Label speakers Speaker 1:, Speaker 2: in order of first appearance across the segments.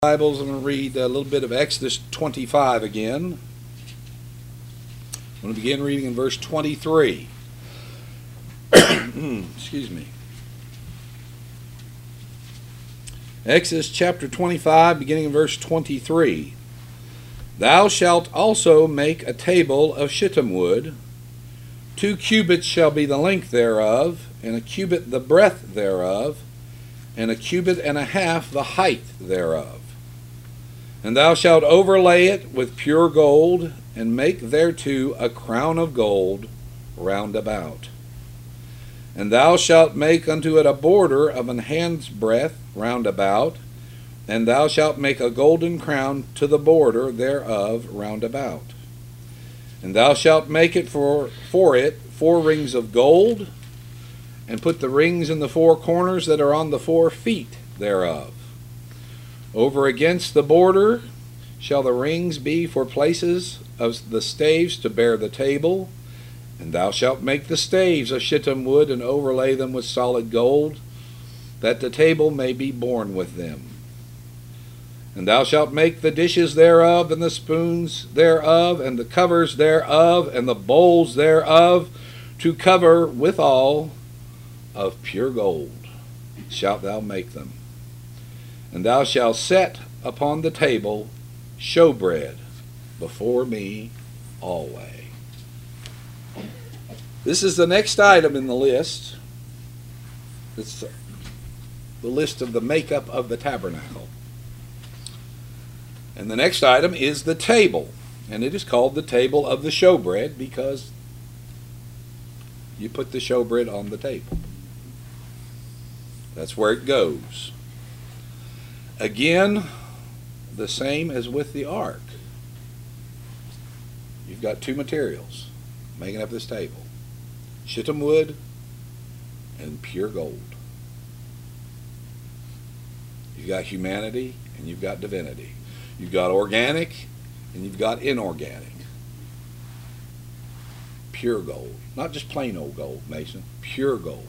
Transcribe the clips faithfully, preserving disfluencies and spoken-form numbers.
Speaker 1: Bibles, I'm going to read a little bit of Exodus twenty-five again. I'm going to begin reading in verse twenty-three. Excuse me. Exodus chapter twenty-five, beginning in verse twenty-three. Thou shalt also make a table of shittim wood. Two cubits shall be the length thereof, and a cubit the breadth thereof, and a cubit and a half the height thereof. And thou shalt overlay it with pure gold, and make thereto a crown of gold round about. And thou shalt make unto it a border of an hand's breadth round about, and thou shalt make a golden crown to the border thereof round about. And thou shalt make it for, for it four rings of gold, and put the rings in the four corners that are on the four feet thereof. Over against the border shall the rings be for places of the staves to bear the table. And thou shalt make the staves of shittim wood, and overlay them with solid gold, that the table may be borne with them. And thou shalt make the dishes thereof, and the spoons thereof, and the covers thereof, and the bowls thereof, to cover withal of pure gold shalt thou make them. And thou shalt set upon the table showbread before me always. This is the next item in the list. It's the list of the makeup of the tabernacle. And the next item is the table. And it is called the table of the showbread because you put the showbread on the table. That's where it goes. Again, the same as with the ark. You've got two materials making up this table. Shittim wood and pure gold. You've got humanity and you've got divinity. You've got organic and you've got inorganic. Pure gold. Not just plain old gold, Mason. Pure gold.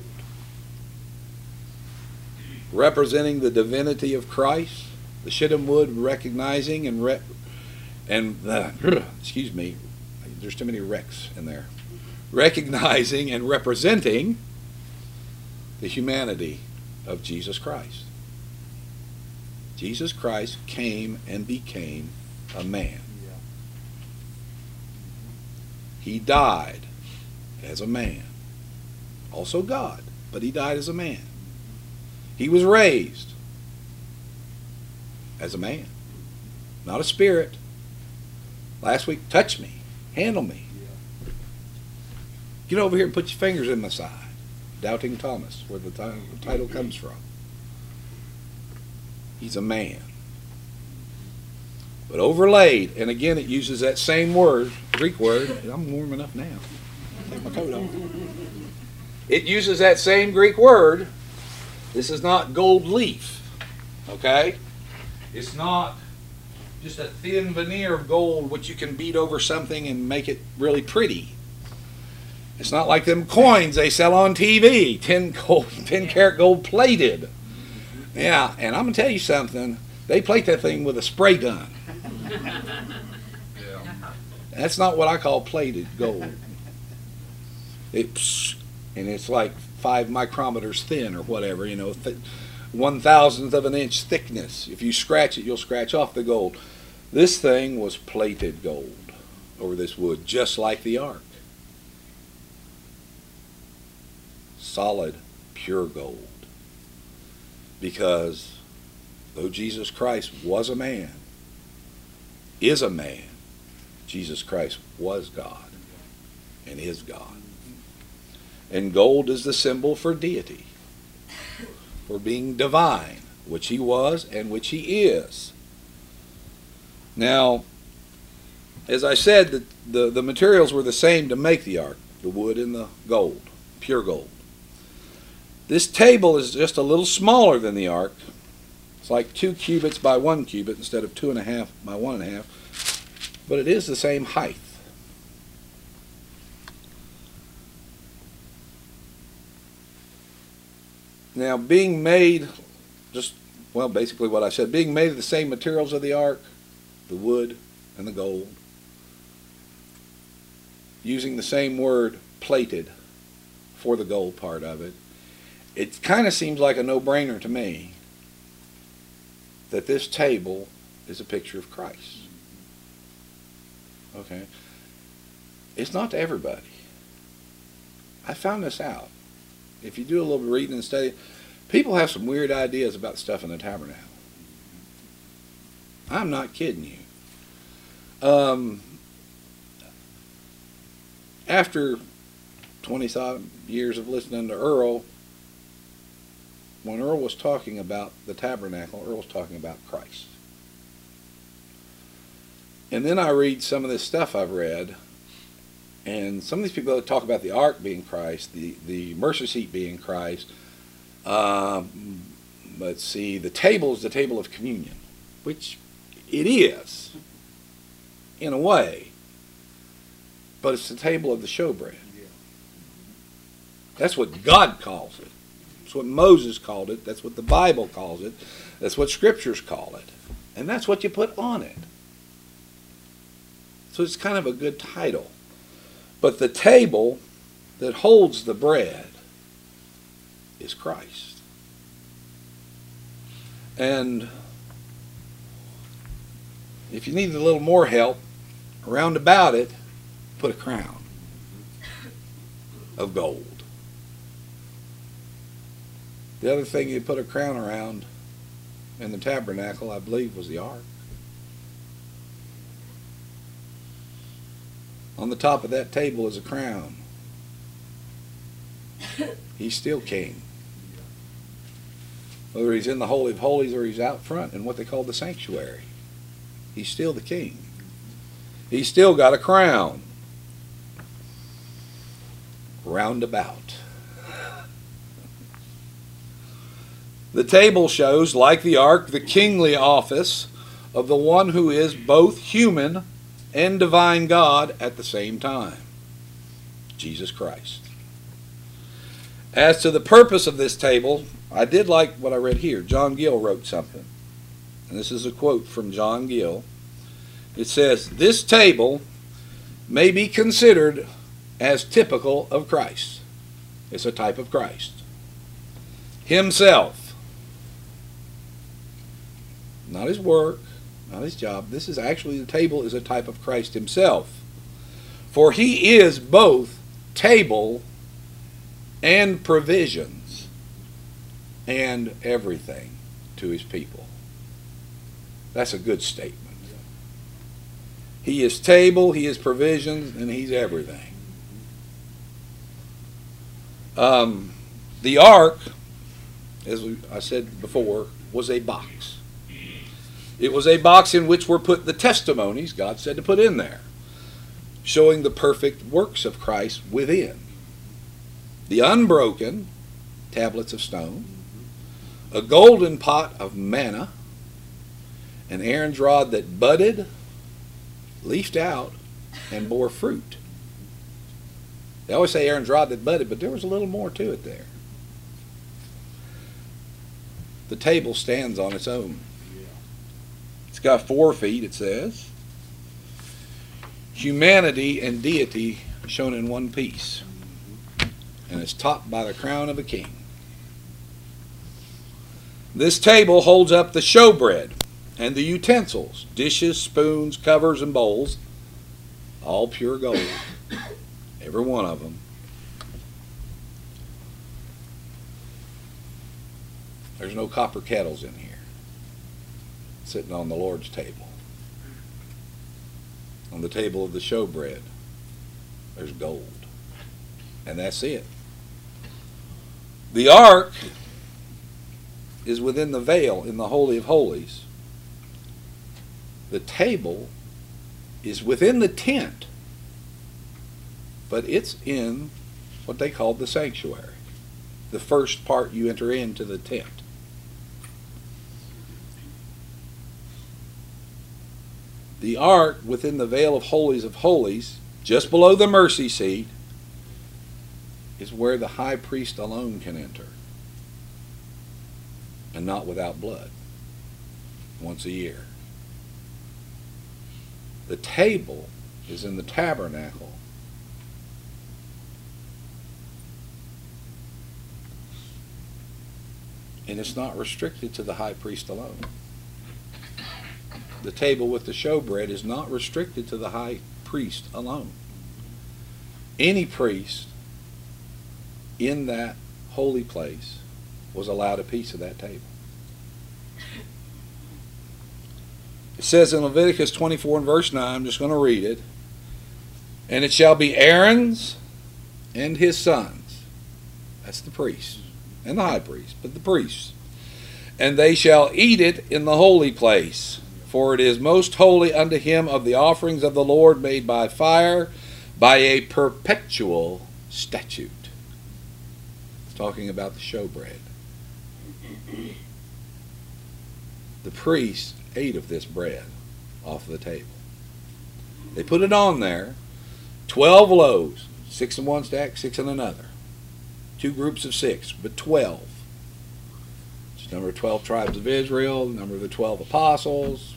Speaker 1: Representing the divinity of Christ, the shittim wood recognizing and re and uh, excuse me, there's too many wrecks in there. Recognizing and representing the humanity of Jesus Christ. Jesus Christ came and became a man. He died as a man, also God, but he died as a man. He was raised as a man, not a spirit. Last week, touch me, handle me. Get over here and put your fingers in my side. Doubting Thomas, where the title comes from. He's a man. But overlaid, and again it uses that same word, Greek word. I'm warm enough now. Take my coat off. It uses that same Greek word. This is not gold leaf, okay? It's not just a thin veneer of gold which you can beat over something and make it really pretty. It's not like them coins they sell on T V, ten gold, ten karat gold plated. Yeah, and I'm gonna tell you something. They plate that thing with a spray gun. That's not what I call plated gold. It's and it's like five micrometers thin or whatever, you know, th one thousandth of an inch thickness. If you scratch it, you'll scratch off the gold. This thing was plated gold over this wood, just like the ark. Solid, pure gold. Because though Jesus Christ was a man, is a man, Jesus Christ was God and is God. And gold is the symbol for deity, for being divine, which he was and which he is. Now, as I said, the, the, the materials were the same to make the ark, the wood and the gold, pure gold. This table is just a little smaller than the ark. It's like two cubits by one cubit instead of two and a half by one and a half, but it is the same height. Now, being made, just Well, basically what I said, being made of the same materials of the ark, the wood and the gold, using the same word, plated, for the gold part of it, it kind of seems like a no-brainer to me that this table is a picture of Christ. Okay? It's not to everybody. I found this out. If you do a little bit of reading and study, people have some weird ideas about stuff in the tabernacle. I'm not kidding you. Um, after twenty-five years of listening to Earl, when Earl was talking about the tabernacle, Earl was talking about Christ. And then I read some of this stuff I've read, and some of these people that talk about the ark being Christ, the, the mercy seat being Christ, um, let's see, the table is the table of communion, which it is, in a way, but it's the table of the showbread. That's what God calls it. That's what Moses called it. That's what the Bible calls it. That's what Scriptures call it. And that's what you put on it. So it's kind of a good title. But the table that holds the bread is Christ. And if you need a little more help, around about it, put a crown of gold. The other thing you put a crown around in the tabernacle, I believe, was the ark. On the top of that table is a crown. He's still king. Whether he's in the Holy of Holies or he's out front in what they call the sanctuary, he's still the king. He's still got a crown. Roundabout. The table shows, like the ark, the kingly office of the one who is both human and divine God at the same time, Jesus Christ. As to the purpose of this table, I did like what I read here. John Gill wrote something, and this is a quote from John Gill. It says, "This table may be considered as typical of Christ." It's a type of Christ himself. Not his work, not his job. This is actually, the table is a type of Christ himself. For he is both table and provisions and everything to his people. That's a good statement. He is table, he is provisions, and he's everything. Um, the ark, as I said before, was a box. It was a box in which were put the testimonies God said to put in there, showing the perfect works of Christ within. The unbroken tablets of stone, a golden pot of manna, and Aaron's rod that budded, leafed out, and bore fruit. They always say Aaron's rod that budded, but there was a little more to it there. The table stands on its own. It's got four feet, it says. Humanity and deity shown in one piece. And it's topped by the crown of a king. This table holds up the showbread and the utensils, dishes, spoons, covers, and bowls, all pure gold, every one of them. There's no copper kettles in here, sitting on the Lord's table. On the table of the showbread, there's gold, and that's it. The ark is within the veil in the Holy of Holies. The table is within the tent, but it's in what they call the sanctuary, the first part you enter into the tent. The ark within the veil of holies of holies, just below the mercy seat, is where the high priest alone can enter, and not without blood. once a year. The table is in the tabernacle. And it's not restricted to the high priest alone. The table with the showbread is not restricted to the high priest alone. Any priest in that holy place was allowed a piece of that table. It says in Leviticus twenty-four and verse nine, I'm just going to read it. And it shall be Aaron's and his sons. That's the priests and the high priest, but the priests. And they shall eat it in the holy place, for it is most holy unto him of the offerings of the Lord made by fire, by a perpetual statute. It's talking about the showbread. The priests ate of this bread off the table. They put it on there. Twelve loaves, six in one stack, six in another. Two groups of six, but twelve. It's the number of twelve tribes of Israel, the number of the twelve apostles.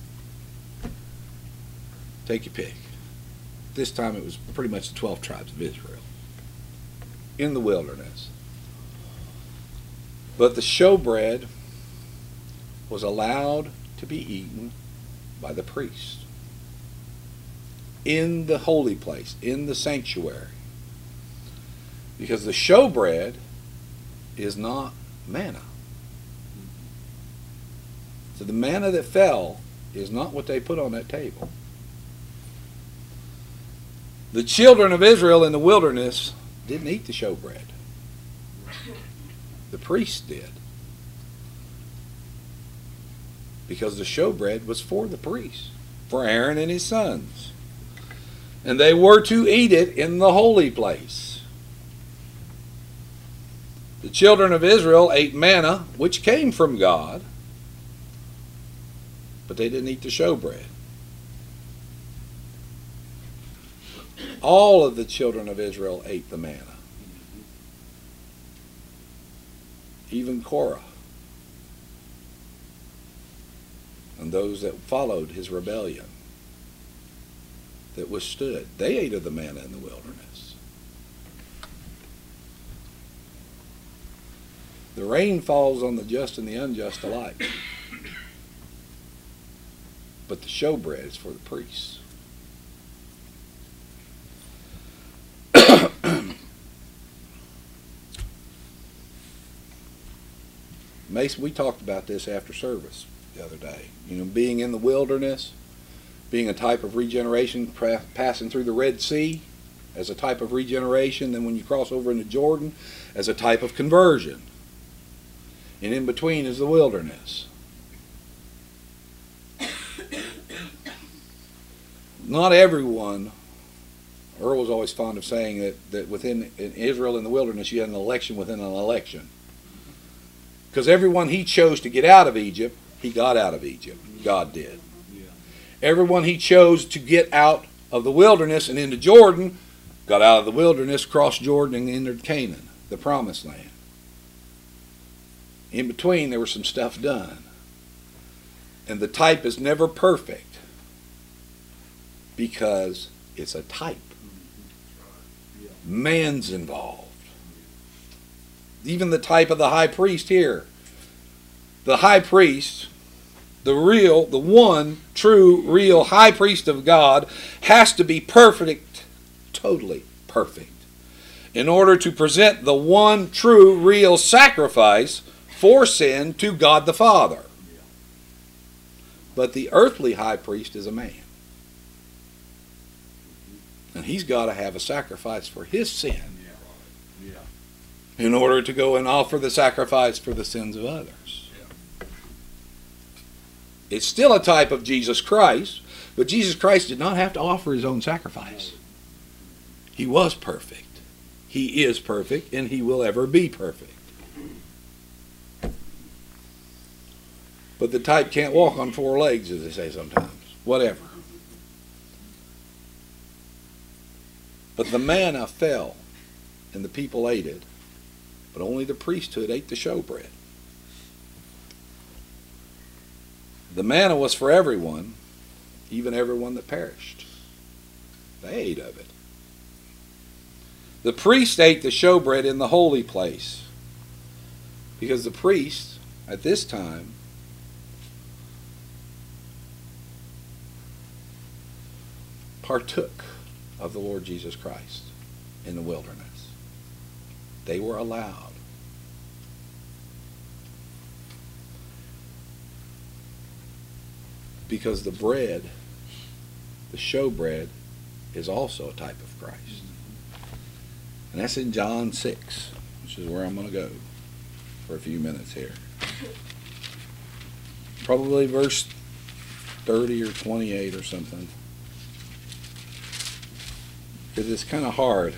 Speaker 1: Take your pick. This time it was pretty much the twelve tribes of Israel in the wilderness. But the showbread was allowed to be eaten by the priest in the holy place, in the sanctuary. Because the showbread is not manna. So the manna that fell is not what they put on that table. The children of Israel in the wilderness didn't eat the showbread. The priests did. Because the showbread was for the priests, for Aaron and his sons. And they were to eat it in the holy place. The children of Israel ate manna, which came from God, but they didn't eat the showbread. All of the children of Israel ate the manna. Even Korah. And those that followed his rebellion, that withstood, they ate of the manna in the wilderness. The rain falls on the just and the unjust alike. But the showbread is for the priests. Mason, we talked about this after service the other day. You know, being in the wilderness, being a type of regeneration, passing through the Red Sea as a type of regeneration, then when you cross over into Jordan as a type of conversion. And in between is the wilderness. Not everyone, Earl was always fond of saying that, that within in Israel in the wilderness you had an election within an election. Because everyone he chose to get out of Egypt, he got out of Egypt. God did. Yeah. Everyone he chose to get out of the wilderness and into Jordan, got out of the wilderness, crossed Jordan, and entered Canaan, the promised land. In between, there was some stuff done. And the type is never perfect because it's a type. Man's involved. Even the type of the high priest here. The high priest, the real, the one true, real high priest of God, has to be perfect, totally perfect, in order to present the one true, real sacrifice for sin to God the Father. But the earthly high priest is a man. And he's got to have a sacrifice for his sin in order to go and offer the sacrifice for the sins of others. It's still a type of Jesus Christ, but Jesus Christ did not have to offer his own sacrifice. He was perfect. He is perfect, and he will ever be perfect. But the type can't walk on four legs, as they say sometimes. Whatever. But the manna fell, and the people ate it. But only the priesthood ate the showbread. The manna was for everyone, even everyone that perished. They ate of it. The priest ate the showbread in the holy place, because the priest at this time partook of the Lord Jesus Christ in the wilderness. They were allowed. Because the bread, the showbread, is also a type of Christ. And that's in John six, which is where I'm going to go for a few minutes here. Probably verse thirty or twenty-eight or something. Because it's kind of hard.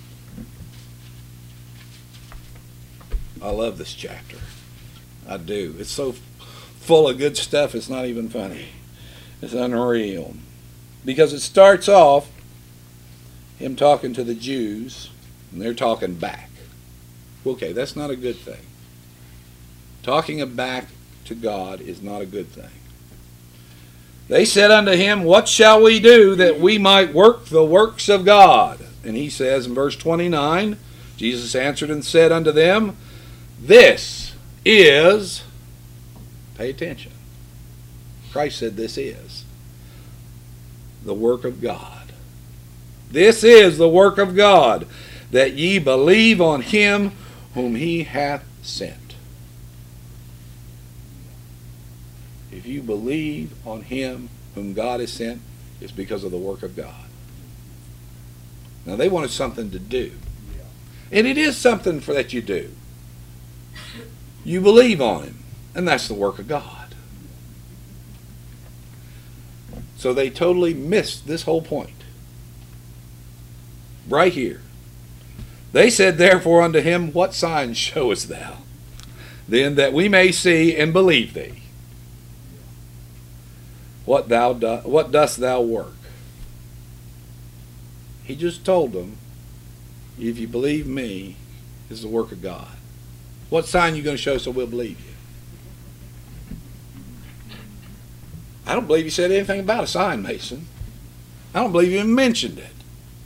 Speaker 1: I love this chapter. I do. It's so full of good stuff, it's not even funny. It's unreal. Because it starts off him talking to the Jews, and they're talking back. Okay, that's not a good thing. Talking back to God is not a good thing. They said unto him, what shall we do that we might work the works of God? And he says in verse twenty-nine, Jesus answered and said unto them, this is, pay attention, Christ said this is the work of God. This is the work of God, that ye believe on him whom he hath sent. If you believe on him whom God has sent, it's because of the work of God. Now they wanted something to do. And it is something for that you do. You believe on him, and that's the work of God. So they totally missed this whole point. Right here. They said therefore unto him, what sign showest thou? Then that we may see and believe thee. What thou do, what dost thou work? He just told them, if you believe me, is the work of God. What sign are you going to show so we'll believe you? I don't believe you said anything about a sign, Mason. I don't believe you even mentioned it.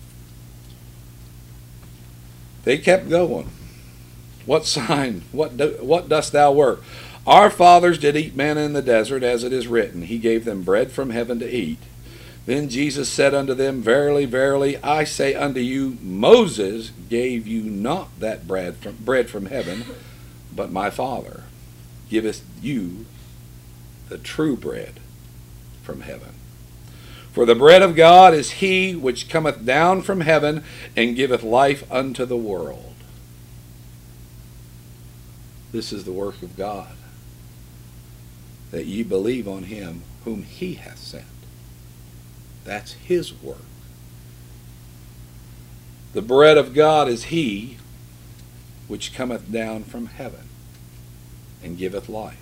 Speaker 1: They kept going. What sign? What do, what dost thou work? Our fathers did eat manna in the desert, as it is written, he gave them bread from heaven to eat. Then Jesus said unto them, verily, verily, I say unto you, Moses gave you not that bread from, bread from heaven, but my Father giveth you the true bread from heaven. For the bread of God is he which cometh down from heaven and giveth life unto the world. This is the work of God, that ye believe on him whom he hath sent. That's his work. The bread of God is he which cometh down from heaven and giveth life.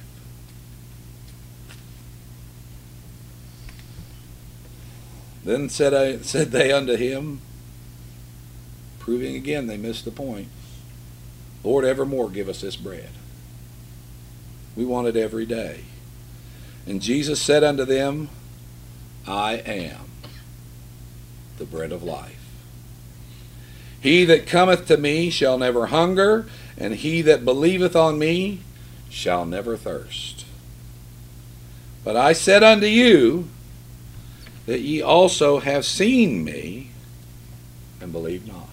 Speaker 1: Then said, I, said they unto him, proving again they missed the point, Lord, evermore give us this bread. We want it every day. And Jesus said unto them, I am the bread of life. He that cometh to me shall never hunger, and he that believeth on me shall never thirst. But I said unto you, that ye also have seen me, and believe not.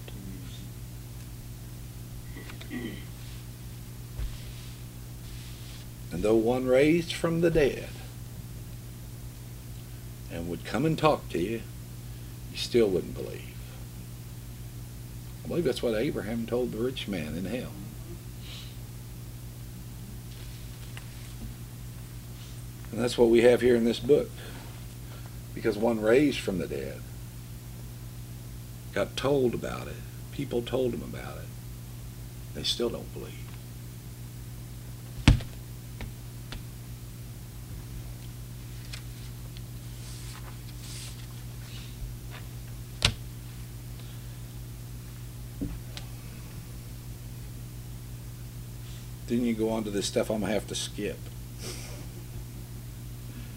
Speaker 1: And though one raised from the dead and would come and talk to you, you still wouldn't believe. I believe that's what Abraham told the rich man in hell. And that's what we have here in this book. Because one raised from the dead got told about it. People told him about it. They still don't believe. Then you go on to this stuff I'm going to have to skip.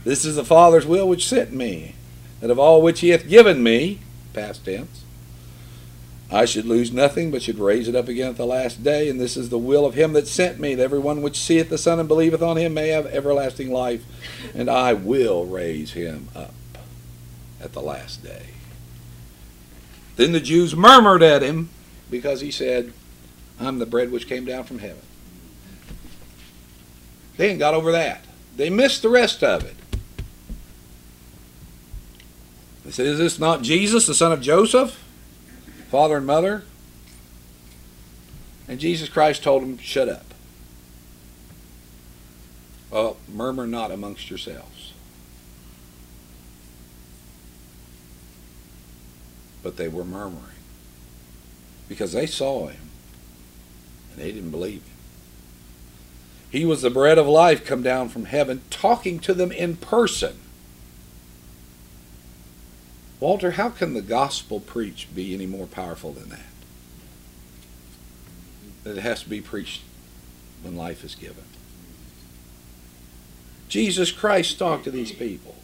Speaker 1: This is the Father's will which sent me, that of all which he hath given me, past tense, I should lose nothing, but should raise it up again at the last day. And this is the will of him that sent me, that every one which seeth the Son and believeth on him may have everlasting life, and I will raise him up at the last day. Then the Jews murmured at him, because he said, I'm the bread which came down from heaven. They ain't got over that. They missed the rest of it. They said, is this not Jesus, the son of Joseph, father and mother? And Jesus Christ told them, shut up. Well, murmur not amongst yourselves. But they were murmuring because they saw him and they didn't believe him. He was the bread of life come down from heaven, talking to them in person. Walter, how can the gospel preached be any more powerful than that? That it has to be preached when life is given. Jesus Christ talked to these people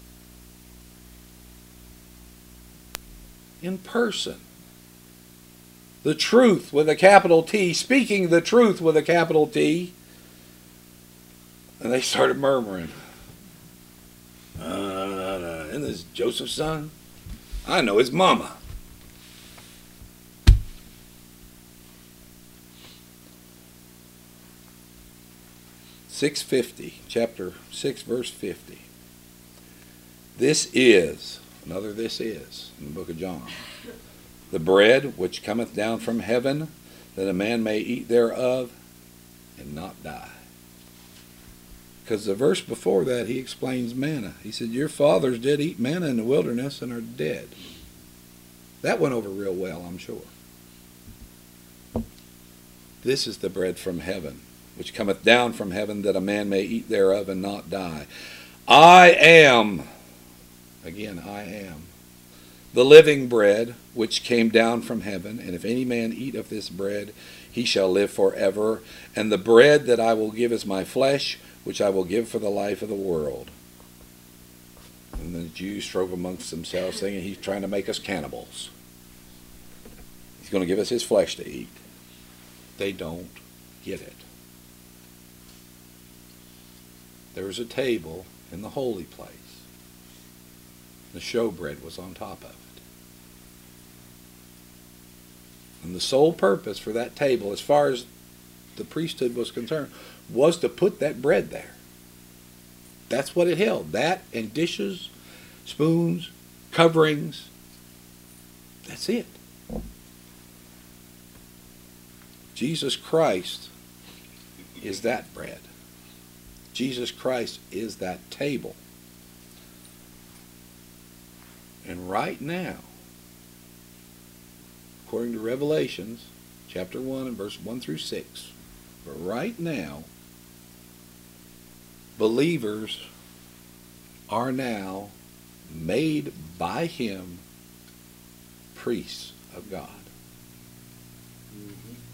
Speaker 1: in person. The truth with a capital T, speaking the truth with a capital T. And they started murmuring. Uh, uh, isn't this Joseph's son? I know his mama. six fifty, chapter six, verse fifty. This is, another this is, in the book of John, the bread which cometh down from heaven, that a man may eat thereof and not die. Because the verse before that, he explains manna. He said, your fathers did eat manna in the wilderness and are dead. That went over real well, I'm sure. This is the bread from heaven, which cometh down from heaven, that a man may eat thereof and not die. I am, again, I am, the living bread which came down from heaven, and if any man eat of this bread, he shall live forever. And the bread that I will give is my flesh, which I will give for the life of the world. And the Jews strove amongst themselves, thinking he's trying to make us cannibals. He's going to give us his flesh to eat. They don't get it. There was a table in the holy place. The showbread was on top of it. And the sole purpose for that table, as far as the priesthood was concerned, was to put that bread there. That's what it held. That and dishes, spoons, coverings. That's it. Jesus Christ is that bread. Jesus Christ is that table. And right now, according to Revelations, chapter one and verse one through six, but right now, believers are now made by him priests of God. Mm-hmm.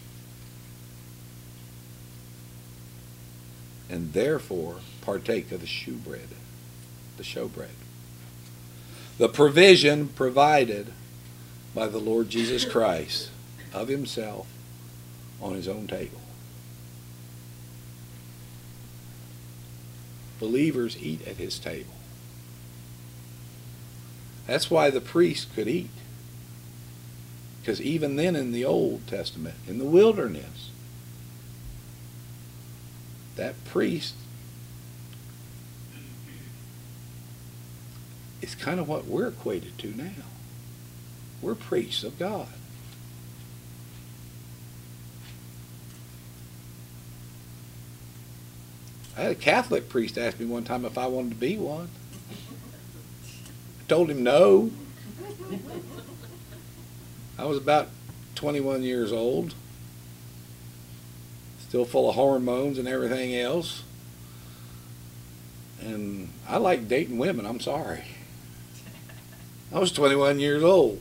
Speaker 1: And therefore partake of the shewbread, the showbread. The provision provided by the Lord Jesus Christ of himself on his own table. Believers eat at his table. That's why the priest could eat. Because even then in the Old Testament, in the wilderness, that priest is kind of what we're equated to now. We're priests of God. I had a Catholic priest ask me one time if I wanted to be one. I told him no. I was about twenty-one years old, still full of hormones and everything else. And I like dating women, I'm sorry. I was twenty-one years old.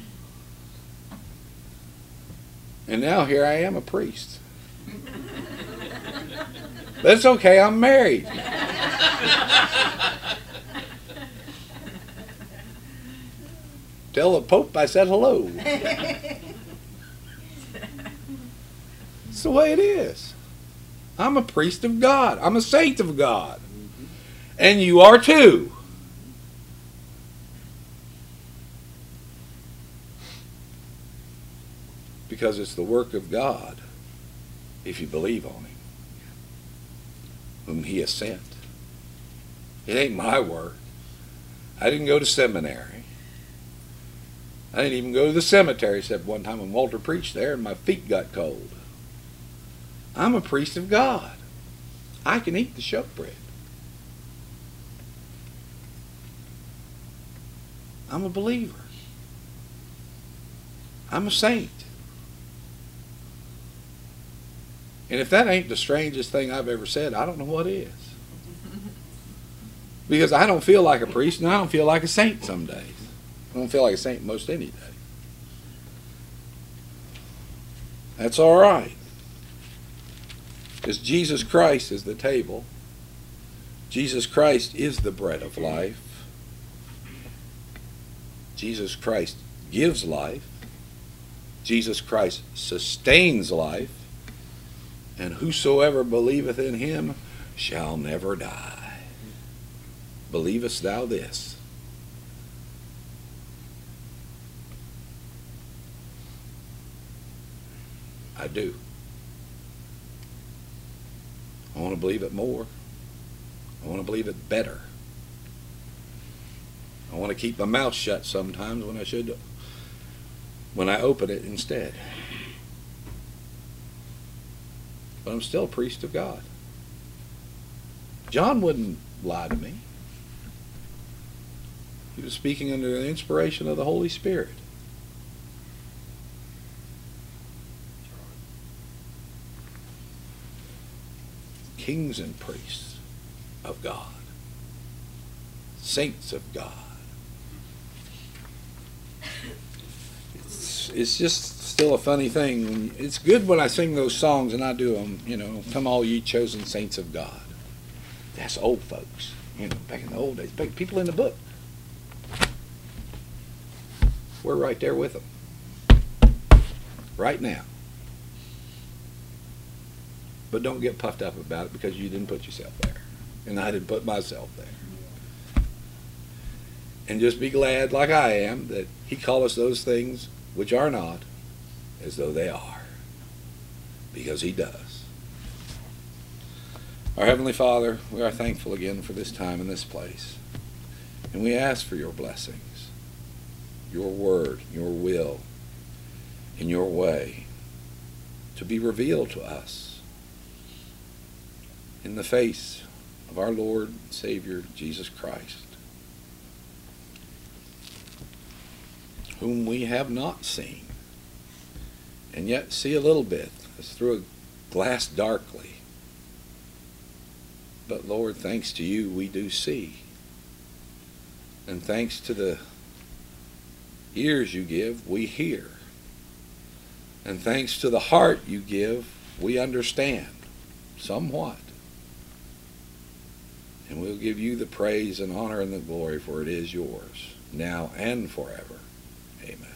Speaker 1: And now here I am, a priest. But it's okay, I'm married. Tell the Pope I said hello. It's the way it is. I'm a priest of God. I'm a saint of God. And you are too. Because it's the work of God, if you believe on Him, whom He has sent. It ain't my work. I didn't go to seminary. I didn't even go to the cemetery, except one time when Walter preached there and my feet got cold. I'm a priest of God. I can eat the showbread. I'm a believer. I'm a saint. And if that ain't the strangest thing I've ever said, I don't know what is. Because I don't feel like a priest and I don't feel like a saint some days. I don't feel like a saint most any day. That's all right. Because Jesus Christ is the table. Jesus Christ is the bread of life. Jesus Christ gives life. Jesus Christ sustains life. And whosoever believeth in Him shall never die. Believest thou this? I do. I want to believe it more. I want to believe it better. I want to keep my mouth shut sometimes when I should, when I open it instead. But I'm still a priest of God. John wouldn't lie to me. He was speaking under the inspiration of the Holy Spirit. Kings and priests of God. Saints of God. It's, it's just still a funny thing. It's good when I sing those songs and I do them, you know, come all ye chosen saints of God. That's old folks. You know, back in the old days. People in the book. We're right there with them. Right now. But don't get puffed up about it because you didn't put yourself there. And I didn't put myself there. And just be glad, like I am, that He called us those things which are not as though they are. Because He does. Our Heavenly Father, we are thankful again for this time and this place. And we ask for Your blessings, Your word, Your will, and Your way to be revealed to us in the face of our Lord and Savior, Jesus Christ, whom we have not seen, and yet see a little bit as through a glass darkly. But Lord, thanks to You, we do see. And thanks to the ears You give, we hear. And thanks to the heart You give, we understand somewhat. And we'll give You the praise and honor and the glory, for it is Yours, now and forever. Amen.